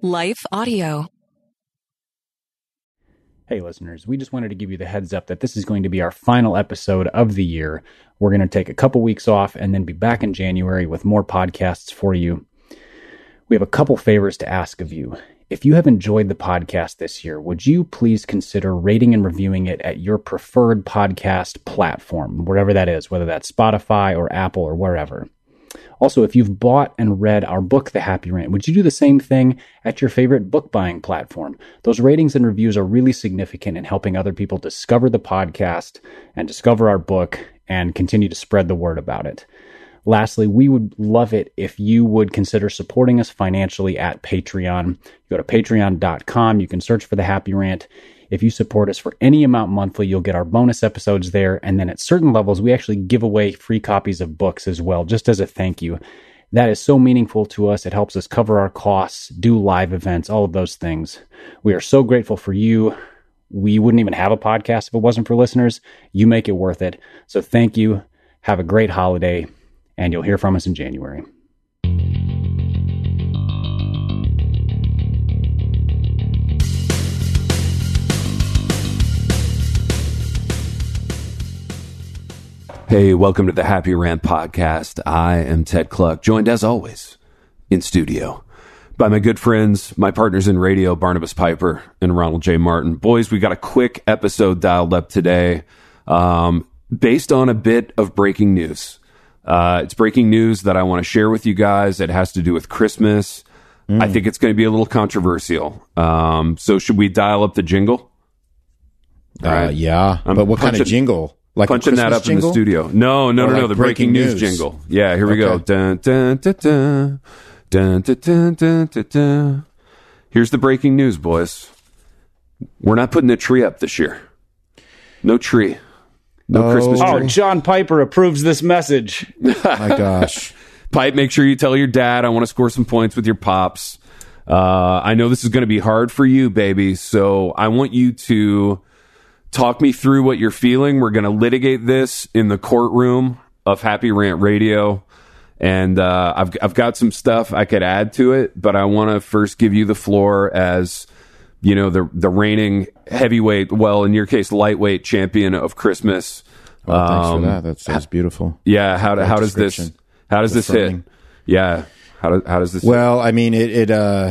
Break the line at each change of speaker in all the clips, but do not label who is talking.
Life Audio.
Hey listeners, we just wanted to give you the heads up that this is going to be our final episode of the year. We're going to take a couple weeks off and then be back in January with more podcasts for you. We have a couple favors to ask of you. If you have enjoyed the podcast this year, would you please consider rating and reviewing it at your preferred podcast platform, wherever that is, whether that's Spotify or Apple or wherever. Also, if you've bought and read our book, The Happy Rant, would you do the same thing at your favorite book buying platform? Those ratings and reviews are really significant in helping other people discover the podcast and discover our book and continue to spread the word about it. Lastly, we would love it if you would consider supporting us financially at Patreon. You go to patreon.com. You can search for The Happy Rant. If you support us for any amount monthly, you'll get our bonus episodes there. And then at certain levels, we actually give away free copies of books as well, just as a thank you. That is so meaningful to us. It helps us cover our costs, do live events, all of those things. We are so grateful for you. We wouldn't even have a podcast if it wasn't for listeners. You make it worth it. So thank you. Have a great holiday, and you'll hear from us in January.
Hey, welcome to the Happy Rant podcast. I am Ted Kluck, joined as always in studio by my good friends, my partners in radio, Barnabas Piper and Ronald J. Martin. Boys, we got a quick episode dialed up today based on a bit of breaking news. It's breaking news that I want to share with you guys. It has to do with Christmas. I think it's going to be a little controversial. So should we dial up the jingle?
Yeah, but what kind of jingle? Like
punching that up jingle? In the studio. No. The breaking news jingle. Yeah, here we go. Dun, dun, dun, dun. Dun, dun, dun, dun, dun, dun. Here's the breaking news, boys. We're not putting a tree up this year. No tree. No Christmas tree.
Oh, John Piper approves this message.
My gosh.
Pipe, make sure you tell your dad I want to score some points with your pops. I know this is going to be hard for you, baby, so I want you to talk me through what you're feeling. We're going to litigate this in the courtroom of Happy Rant Radio. And I've got some stuff I could add to it, but I want to first give you the floor as, you know, the reigning heavyweight, well, in your case, lightweight champion of Christmas.
Thanks for that. That's beautiful.
Yeah. How does this hit? Yeah. How does this?
Well, I mean, it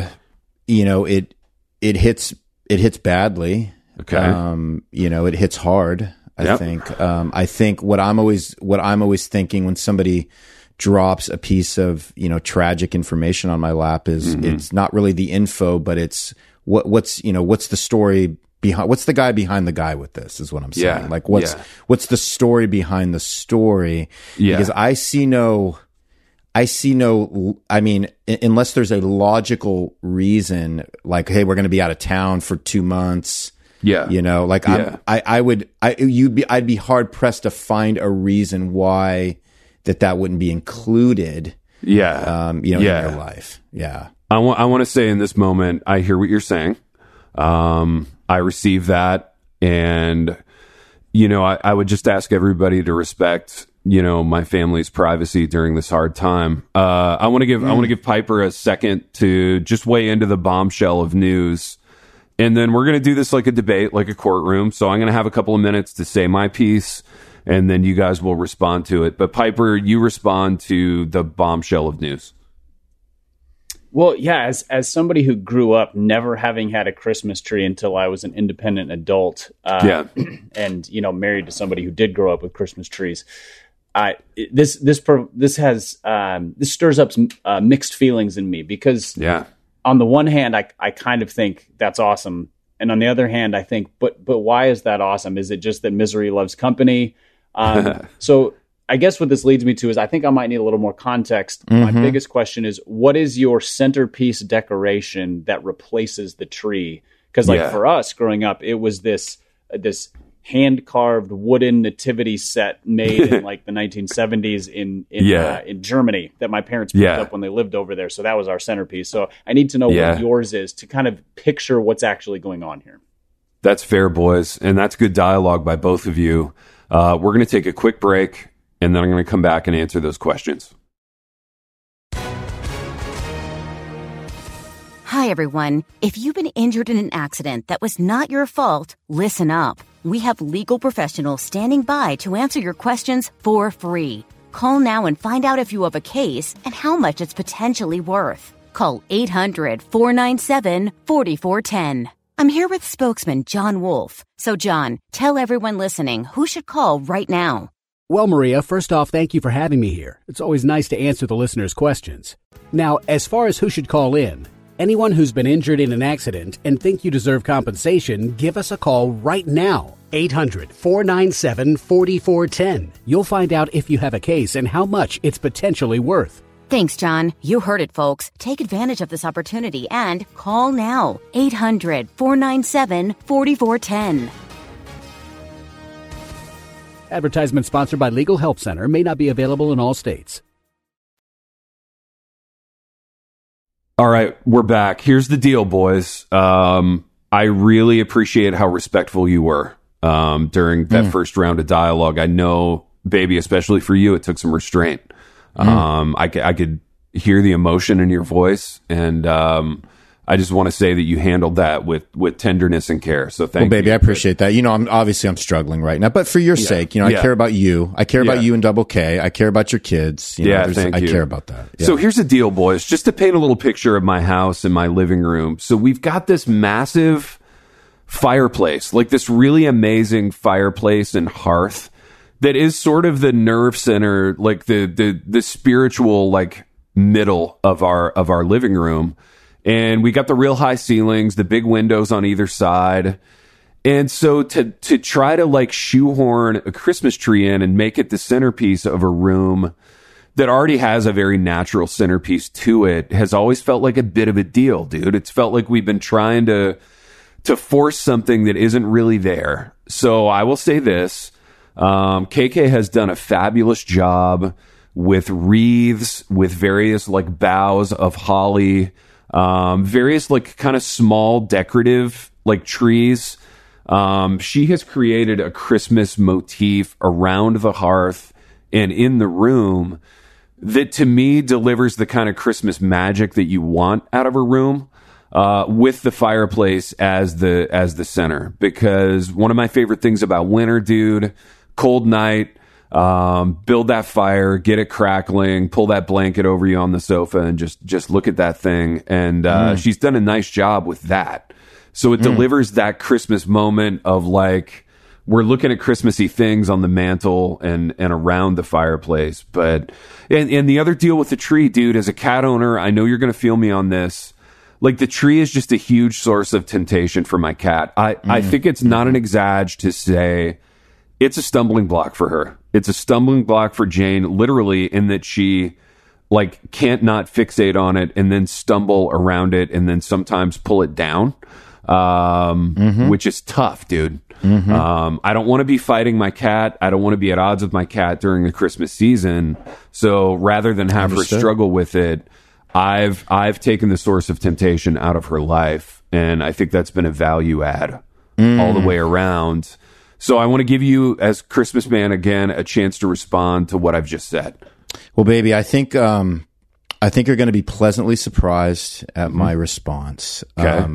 hits badly.
Okay.
It hits hard. I think. I think what I'm always thinking when somebody drops a piece of, tragic information on my lap is it's not really the info, but it's what's the story behind, what's the guy behind the guy with this is what I'm saying.
Yeah.
Like what's the story behind the story?
Yeah.
Because I see no, I mean, unless there's a logical reason, like, hey, we're going to be out of town for 2 months.
Yeah.
I'd be hard pressed to find a reason why that wouldn't be included.
Yeah.
In your life. Yeah.
I want to say in this moment, I hear what you're saying. I receive that. And, I would just ask everybody to respect, my family's privacy during this hard time. I want to give Piper a second to just weigh into the bombshell of news. And then we're going to do this like a debate, like a courtroom. So I'm going to have a couple of minutes to say my piece, and then you guys will respond to it. But Piper, you respond to the bombshell of news.
Well, yeah, as somebody who grew up never having had a Christmas tree until I was an independent adult, and married to somebody who did grow up with Christmas trees, this stirs up some mixed feelings in me because on the one hand, I kind of think that's awesome, and on the other hand, I think, but why is that awesome? Is it just that misery loves company? So I guess what this leads me to is I think I might need a little more context. My biggest question is, what is your centerpiece decoration that replaces the tree? Because for us growing up, it was this hand-carved wooden nativity set made in like the 1970s in Germany that my parents picked up when they lived over there. So that was our centerpiece. So I need to know what yours is to kind of picture what's actually going on here.
That's fair, boys. And that's good dialogue by both of you. We're going to take a quick break, and then I'm going to come back and answer those questions.
Hi, everyone. If you've been injured in an accident that was not your fault, listen up. We have legal professionals standing by to answer your questions for free. Call now and find out if you have a case and how much it's potentially worth. Call 800-497-4410. I'm here with spokesman John Wolf. So, John, tell everyone listening who should call right now.
Well, Maria, first off, thank you for having me here. It's always nice to answer the listeners' questions. Now, as far as who should call in, anyone who's been injured in an accident and think you deserve compensation, give us a call right now. 800-497-4410. You'll find out if you have a case and how much it's potentially worth.
Thanks, John. You heard it, folks. Take advantage of this opportunity and call now. 800-497-4410.
Advertisement sponsored by Legal Help Center. May not be available in all states.
All right, we're back. Here's the deal, boys. I really appreciate how respectful you were during that first round of dialogue. I know, baby, especially for you, it took some restraint. I could hear the emotion in your voice, and I just want to say that you handled that with tenderness and care. So thank you.
Well, baby, I appreciate that. You know, I'm struggling right now, but for your sake, you know, I care about you. I care about you and Double K. I care about your kids. You know,
thank you.
I care about that. Yeah.
So here's the deal, boys. Just to paint a little picture of my house and my living room. So we've got this massive fireplace, like this really amazing fireplace and hearth that is sort of the nerve center, like the spiritual, like, middle of our living room. And we got the real high ceilings, the big windows on either side. And so to try to, like, shoehorn a Christmas tree in and make it the centerpiece of a room that already has a very natural centerpiece to it has always felt like a bit of a deal, dude. It's felt like we've been trying to force something that isn't really there. So I will say this. KK has done a fabulous job with wreaths, with various, like, boughs of holly, various, like, kind of small decorative, like, trees. She has created a Christmas motif around the hearth and in the room that, to me, delivers the kind of Christmas magic that you want out of a room, with the fireplace as the center. Because one of my favorite things about winter, dude, cold night, build that fire, get it crackling, pull that blanket over you on the sofa, and just look at that thing. And she's done a nice job with that. So it delivers that Christmas moment of, like, we're looking at Christmassy things on the mantle and around the fireplace. But and the other deal with the tree, dude, as a cat owner, I know you're going to feel me on this. Like, the tree is just a huge source of temptation for my cat. I think it's not an exaggerate to say it's a stumbling block for her. It's a stumbling block for Jane, literally, in that she, like, can't not fixate on it and then stumble around it and then sometimes pull it down, which is tough, dude. I don't want to be fighting my cat. I don't want to be at odds with my cat during the Christmas season. So rather than have her struggle with it, I've taken the source of temptation out of her life, and I think that's been a value add all the way around. So I want to give you, as Christmas man, again, a chance to respond to what I've just said.
Well, baby, I think you're going to be pleasantly surprised at my response.
Okay.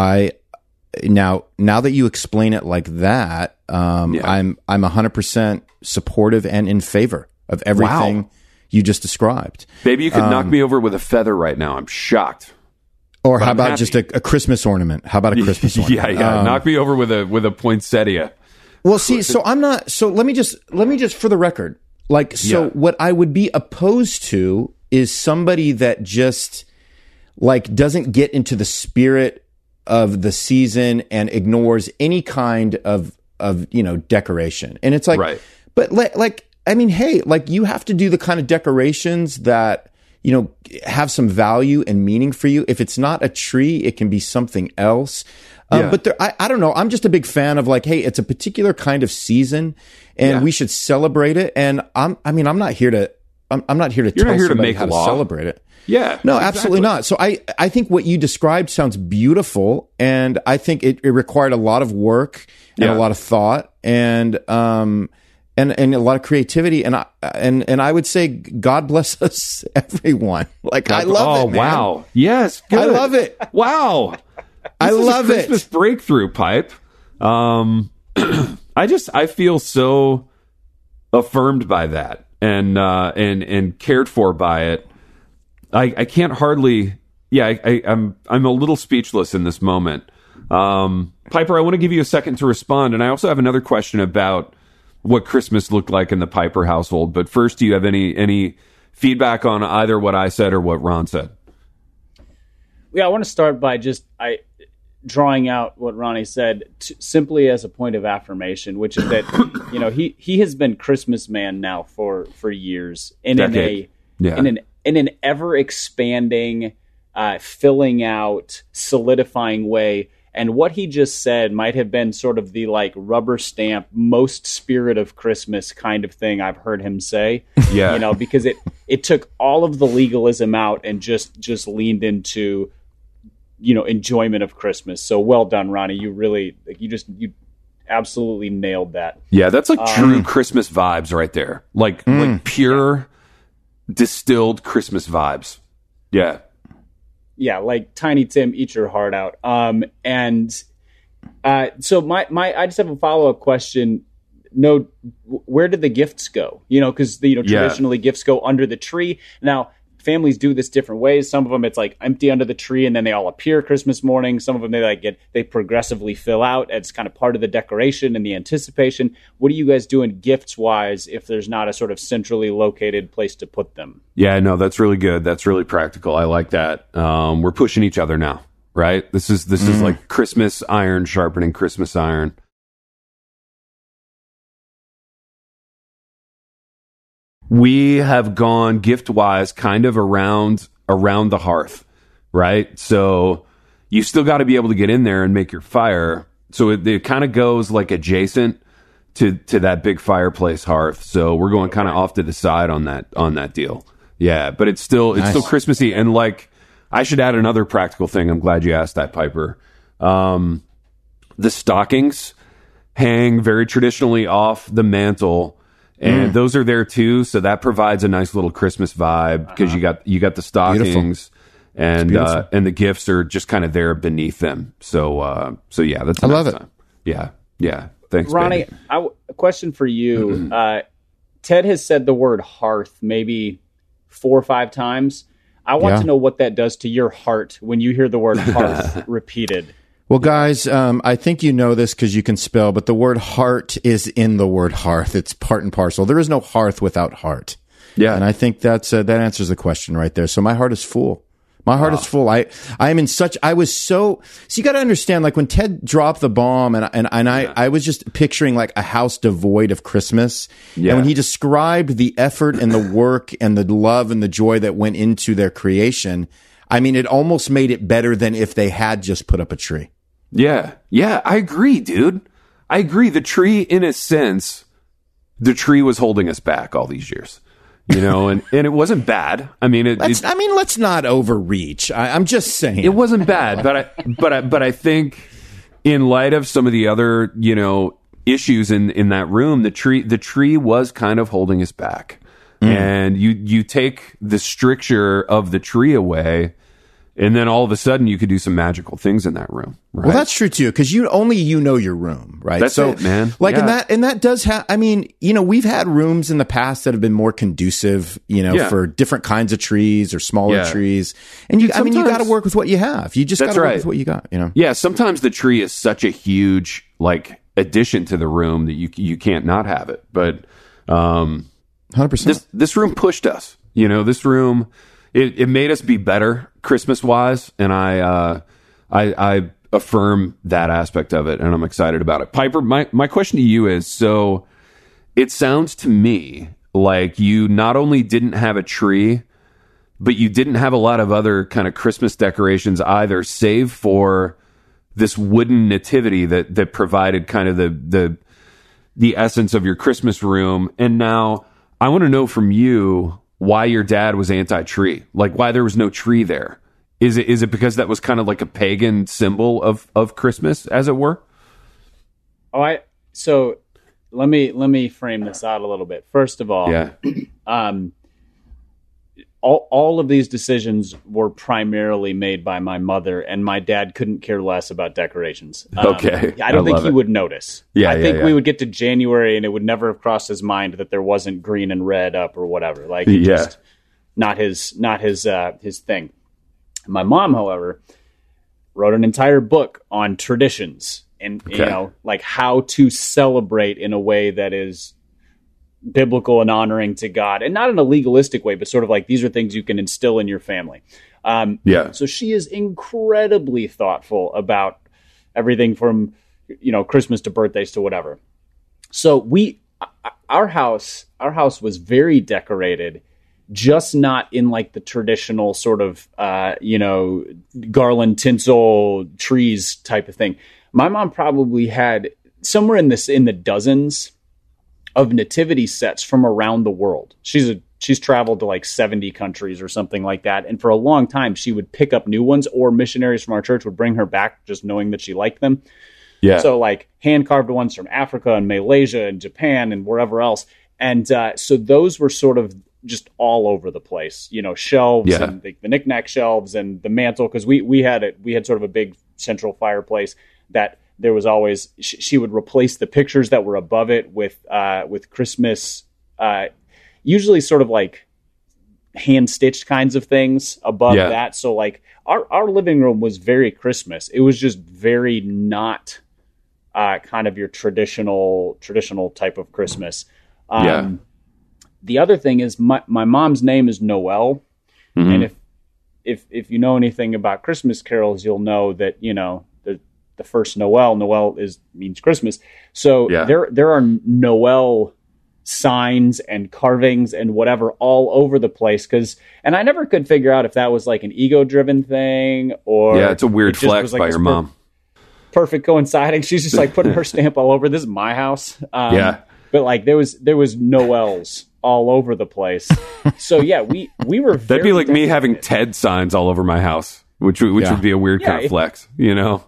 Now that you explain it like that, I'm 100% supportive and in favor of everything you just described.
Baby, you could knock me over with a feather right now. I'm shocked.
Or how about just a Christmas ornament? How about a Christmas ornament?
Yeah. Knock me over with a poinsettia.
Well, see, so I'm not. So let me just for the record, like, so what I would be opposed to is somebody that just, like, doesn't get into the spirit of the season and ignores any kind of decoration. And it's like,
right.
But like, I mean, hey, like, you have to do the kind of decorations that, you know, have some value and meaning for you. If it's not a tree, it can be something else. But I don't know. I'm just a big fan of, like, hey, it's a particular kind of season, and we should celebrate it. And I'm not here to tell somebody how to celebrate it.
Yeah,
no, absolutely not. So I think what you described sounds beautiful, and I think it required a lot of work and a lot of thought. And and a lot of creativity. And I would say, God bless us, everyone. Like, I love it, man.
Wow. Yes. Good.
I love it.
Wow.
I love it.
Christmas breakthrough, Pipe. I feel so affirmed by that and cared for by it. I can't hardly. Yeah, I'm a little speechless in this moment. Piper, I want to give you a second to respond, and I also have another question about what Christmas looked like in the Piper household. But first, do you have any feedback on either what I said or what Ron said?
Yeah, I want to start by drawing out what Ronnie said simply as a point of affirmation, which is that he has been Christmas man now for years in an ever expanding, filling out, solidifying way. And what he just said might have been sort of the like rubber stamp, most spirit of Christmas kind of thing I've heard him say.
Yeah,
because it took all of the legalism out and just leaned into enjoyment of Christmas. So well done, Ronnie. You really you absolutely nailed that.
Yeah, that's like true Christmas vibes right there. Like pure distilled Christmas vibes. Yeah.
Yeah, like Tiny Tim, eat your heart out. So I just have a follow-up question. No, where did the gifts go? Because traditionally gifts go under the tree. Now, families do this different ways. Some of them it's like empty under the tree and then they all appear Christmas morning. Some of them they progressively fill out. It's kind of part of the decoration and the anticipation. What are you guys doing gifts wise if there's not a sort of centrally located place to put them?
Yeah, no, that's really good. That's really practical. I like that. We're pushing each other now, right? This is like Christmas iron sharpening Christmas iron. We have gone gift-wise kind of around the hearth, right? So you still got to be able to get in there and make your fire. So it kind of goes like adjacent to that big fireplace hearth. So we're going kind of off to the side on that deal. Yeah, but it's still Christmassy. And like, I should add another practical thing. I'm glad you asked that, Piper. The stockings hang very traditionally off the mantle. And those are there too, so that provides a nice little Christmas vibe because you got the stockings, and the gifts are just kind of there beneath them. So yeah, that's
I love it.
Time. Yeah. Thanks,
Ronnie. A question for you. Ted has said the word hearth maybe 4 or 5 times. I want to know what that does to your heart when you hear the word hearth repeated.
Well, guys, I think you know this because you can spell, but the word heart is in the word hearth. It's part and parcel. There is no hearth without heart. Yeah. And I think that answers the question right there. So my heart is full. My heart is full. I was so you got to understand, like when Ted dropped the bomb I was just picturing like a house devoid of Christmas. Yeah. And when he described the effort and the work and the love and the joy that went into their creation, I mean, it almost made it better than if they had just put up a tree.
Yeah, I agree, dude. I agree. The tree, in a sense, was holding us back all these years, and it wasn't bad. I mean,
let's not overreach. I'm just saying
it wasn't bad, but I think in light of some of the other, issues in that room, the tree was kind of holding us back. And you take the stricture of the tree away, and then all of a sudden you could do some magical things in that room. Right?
Well, that's true too, because you know your room, right?
That's it, man.
Like, and that does have. I mean, we've had rooms in the past that have been more conducive, for different kinds of trees or smaller trees. And you got to work with what you have. You just got to work with what you got.
Yeah. Sometimes the tree is such a huge addition to the room that you can't not have it, but.
100%.
This room pushed us. This room, it made us be better Christmas wise, and I affirm that aspect of it, and I'm excited about it. Piper, my question to you is: so it sounds to me like you not only didn't have a tree, but you didn't have a lot of other kind of Christmas decorations either, save for this wooden nativity that provided kind of the essence of your Christmas room, and now. I want to know from you why your dad was anti-tree, like why there was no tree there. Is it because that was kind of like a pagan symbol of Christmas, as it were?
So let me frame this out a little bit. First of all, all of these decisions were primarily made by my mother, and my dad couldn't care less about decorations.
Okay.
I don't think he would notice.
Yeah,
I think we would get to January and it would never have crossed his mind that there wasn't green and red up or whatever. Like, just not his thing. My mom, however, wrote an entire book on traditions and, like how to celebrate in a way that is biblical and honoring to God, and not in a legalistic way, but sort of like these are things you can instill in your family. So she is incredibly thoughtful about everything from, Christmas to birthdays to whatever. So our house was very decorated, just not in like the traditional sort of, garland, tinsel, trees type of thing. My mom probably had somewhere in the dozens of nativity sets from around the world. She's traveled to like 70 countries or something like that. And for a long time, she would pick up new ones, or missionaries from our church would bring her back just knowing that she liked them. Yeah. So like hand carved ones from Africa and Malaysia and Japan and wherever else. And so those were sort of just all over the place, shelves and the knickknack shelves and the mantle. Cause we had sort of a big central fireplace that there was always, she would replace the pictures that were above it with Christmas, usually sort of like hand stitched kinds of things above that. So like our living room was very Christmas. It was just very not kind of your traditional type of Christmas. The other thing is my mom's name is Noel. Mm-hmm. And if you know anything about Christmas carols, you'll know that, the first Noel means Christmas. So there are Noel signs and carvings and whatever all over the place. And I never could figure out if that was like an ego driven thing or
it's a weird flex like by your mom.
Perfect coinciding. She's just like putting her stamp all over. This is my house. But like there was Noels all over the place. So we were very
that'd be like me having Ted signs all over my house. Which would be a weird kind of flex, If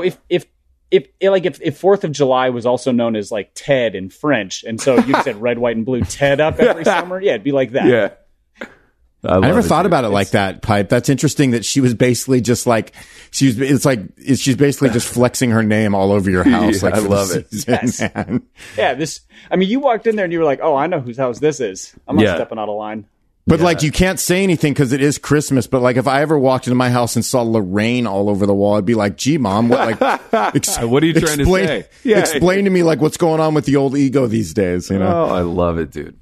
4th of July was also known as like Ted in French, and so you said red, white, and blue Ted up every summer, it'd be like that. Yeah.
I never thought about it like that, Pipe. That's interesting that she was basically just like she's basically just flexing her name all over your house. Like
I love it.
Man.
Yeah, you walked in there and you were like, oh, I know whose house this is. I'm not stepping out of line.
But like you can't say anything because it is Christmas. But like if I ever walked into my house and saw Lorraine all over the wall, I'd be like, "Gee, Mom, what? Like,
what are you trying to say?
Yeah. Explain to me like what's going on with the old ego these days."
Oh, I love it, dude.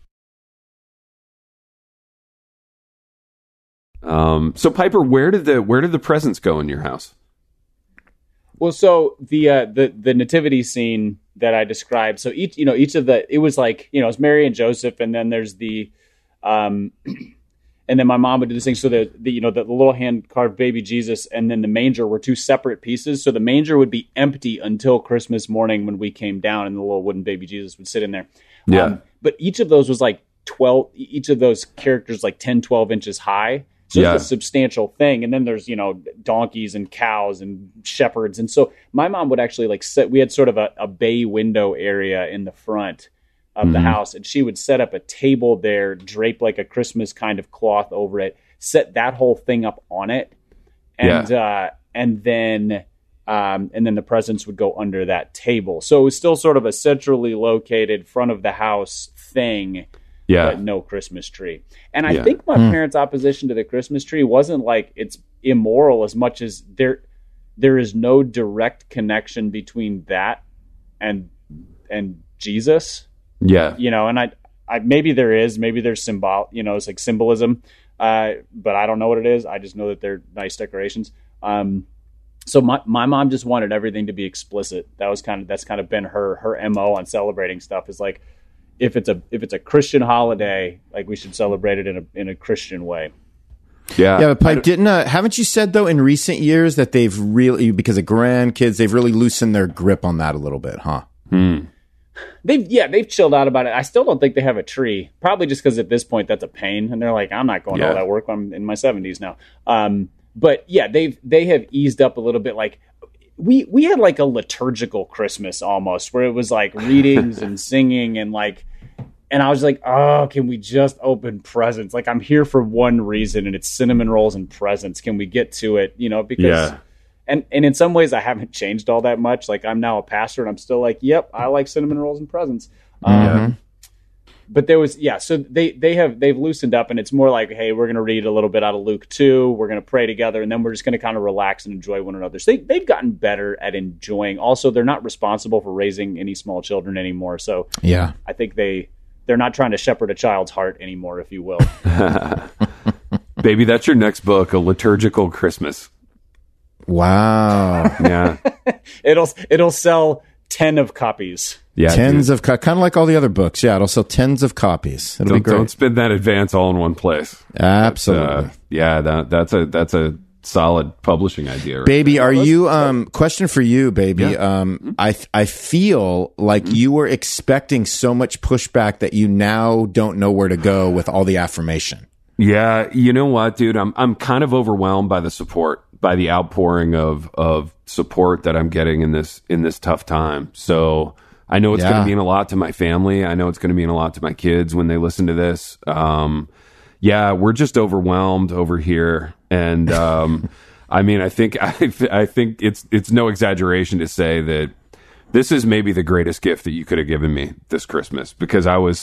So Piper, where did the presents go in your house?
Well, so the nativity scene that I described. So each of it was like it's Mary and Joseph, and then there's the and then my mom would do this thing. So the little hand carved baby Jesus and then the manger were two separate pieces. So the manger would be empty until Christmas morning when we came down, and the little wooden baby Jesus would sit in there. But each of those was like 12. Each of those characters like 10, 12 inches high. So it's a substantial thing. And then there's, donkeys and cows and shepherds. And so my mom would actually we had sort of a bay window area in the front of the house. And she would set up a table there, drape like a Christmas kind of cloth over it, set that whole thing up on it. And then the presents would go under that table. So it was still sort of a centrally located front of the house thing. But no Christmas tree. And I think my parents' opposition to the Christmas tree wasn't like it's immoral as much as there is no direct connection between that and Jesus. Yeah. And I maybe there is, maybe there's it's like symbolism. But I don't know what it is. I just know that they're nice decorations. So my mom just wanted everything to be explicit. That's kind of been her MO on celebrating stuff, is like, if it's a Christian holiday, like we should celebrate it in a Christian way.
Yeah. But Pipe, haven't you said though in recent years that they've really, because of grandkids, they've really loosened their grip on that a little bit, huh?
They've chilled out about it. I still don't think they have a tree, probably just because at this point that's a pain, and they're like, I'm not going to all that work. I'm in my 70s now. But yeah, they have eased up a little bit. Like we had like a liturgical Christmas almost, where it was like readings and singing and like, and I was like, oh, can we just open presents? Like, I'm here for one reason, and it's cinnamon rolls and presents. Can we get to it? You know, because, and in some ways I haven't changed all that much. Like, I'm now a pastor and I'm still like, yep, I like cinnamon rolls and presents. But there was, so they've loosened up, and it's more like, hey, we're going to read a little bit out of Luke 2. We're going to pray together, and then we're just going to kind of relax and enjoy one another. So they've gotten better at enjoying. Also, they're not responsible for raising any small children anymore. So I think they're not trying to shepherd a child's heart anymore, if you will.
Baby, that's your next book, A Liturgical Christmas.
Wow.
Yeah.
It'll sell 10 of copies.
Yeah, tens of kind of like all the other books. Yeah, it'll sell tens of copies. It'll be great.
Don't spend that advance all in one place.
Absolutely.
That's a solid publishing idea. Right?
Baby, are you question for you, baby? Yeah. I feel like you were expecting so much pushback that you now don't know where to go with all the affirmation.
Yeah, you know what, dude? I'm kind of overwhelmed by the support, by the outpouring of support that I'm getting in this tough time. So I know it's going to mean a lot to my family. I know it's going to mean a lot to my kids when they listen to this. We're just overwhelmed over here. And I mean, I think it's no exaggeration to say that this is maybe the greatest gift that you could have given me this Christmas, because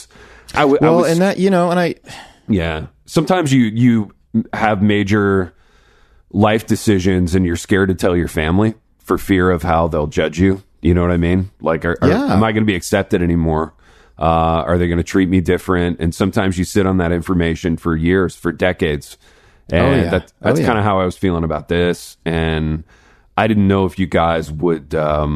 sometimes you have major life decisions and you're scared to tell your family for fear of how they'll judge you. You know what I mean? Like, am I going to be accepted anymore? Are they going to treat me different? And sometimes you sit on that information for years, for decades. And that's kind of how I was feeling about this. And I didn't know if you guys would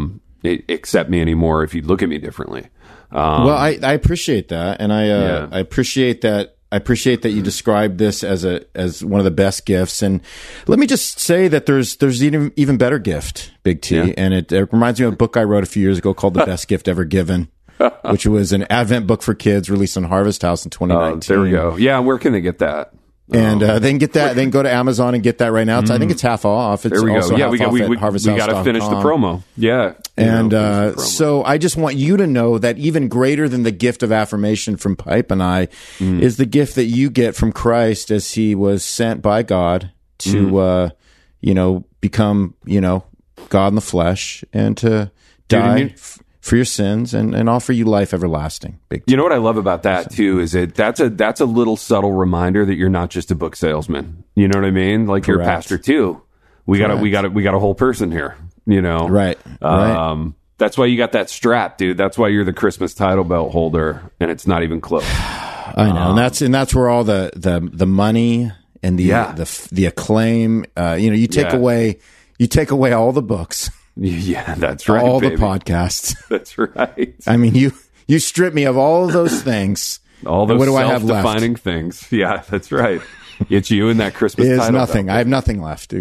accept me anymore, if you'd look at me differently.
Well, I appreciate that. And I appreciate that. I appreciate that you described this as one of the best gifts. And let me just say that there's even better gift, Big T. And it reminds me of a book I wrote a few years ago called The Best Gift Ever Given, which was an Advent book for kids released on Harvest House in 2019.
There we go. Yeah. Where can they get that?
And they can get that. They can go to Amazon and get that right now. I think it's half off. It's
there we
also
go. Yeah,
half off at harvesthouse.com.
We got to finish the promo. Yeah.
And so I just want you to know that even greater than the gift of affirmation from Pipe and I is the gift that you get from Christ as he was sent by God to, become, God in the flesh and to die for your sins and offer you life everlasting.
You know what I love about that too is that's a little subtle reminder that you're not just a book salesman. You know what I mean? Like, you're a pastor too. We got a whole person here.
Right.
That's why you got that strap, dude. That's why you're the Christmas title belt holder, and it's not even close.
I know, and that's where all the money and the acclaim. You take away all the books.
Yeah, that's right.
All the podcasts.
That's right.
I mean, you strip me of all of those things.
All those
what do I have left?
Self-defining things. Yeah, that's right. It's you and that Christmas title.
Is nothing. I have nothing left.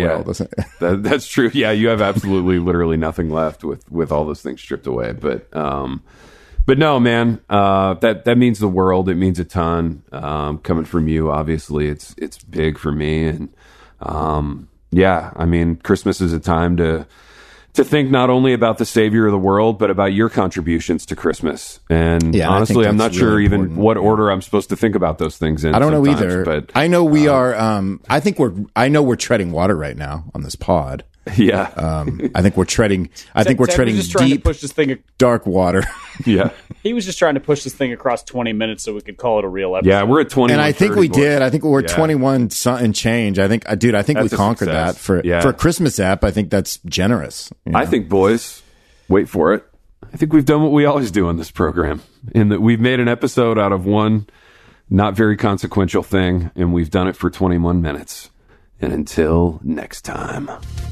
That's true. Yeah, you have absolutely, literally nothing left with all those things stripped away. But no, man, that means the world. It means a ton. Coming from you, obviously, it's big for me. And I mean, Christmas is a time to think not only about the Savior of the world, but about your contributions to Christmas. And honestly, I'm not sure even what order I'm supposed to think about those things in.
I don't know either. But I know we are. I know we're treading water right now on this pod.
Yeah.
I think we're treading. Deep,
to push this thing
dark water.
Yeah.
He was just trying to push this thing across 20 minutes so we could call it a real episode.
Yeah, we're at 20.
And I think we did. I think we're 21 and change. I think we conquered that for a Christmas app. I think that's generous.
I think, boys, wait for it. I think we've done what we always do on this program, in that we've made an episode out of one not very consequential thing, and we've done it for 21 minutes. And until next time.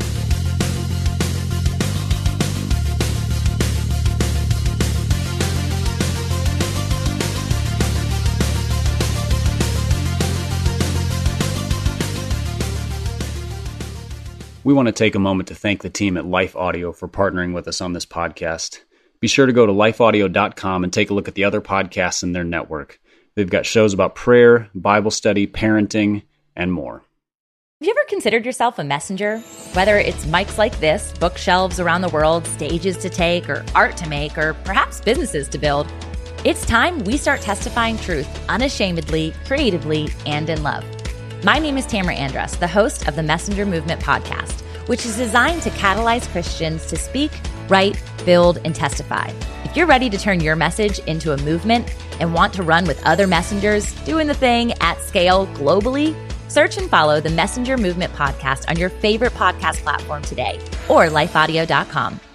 We want to take a moment to thank the team at Life Audio for partnering with us on this podcast. Be sure to go to lifeaudio.com and take a look at the other podcasts in their network. They've got shows about prayer, Bible study, parenting, and more.
Have you ever considered yourself a messenger? Whether it's mics like this, bookshelves around the world, stages to take, or art to make, or perhaps businesses to build, it's time we start testifying truth unashamedly, creatively, and in love. My name is Tamara Andrus, the host of the Messenger Movement podcast, which is designed to catalyze Christians to speak, write, build, and testify. If you're ready to turn your message into a movement and want to run with other messengers doing the thing at scale globally, search and follow the Messenger Movement podcast on your favorite podcast platform today or lifeaudio.com.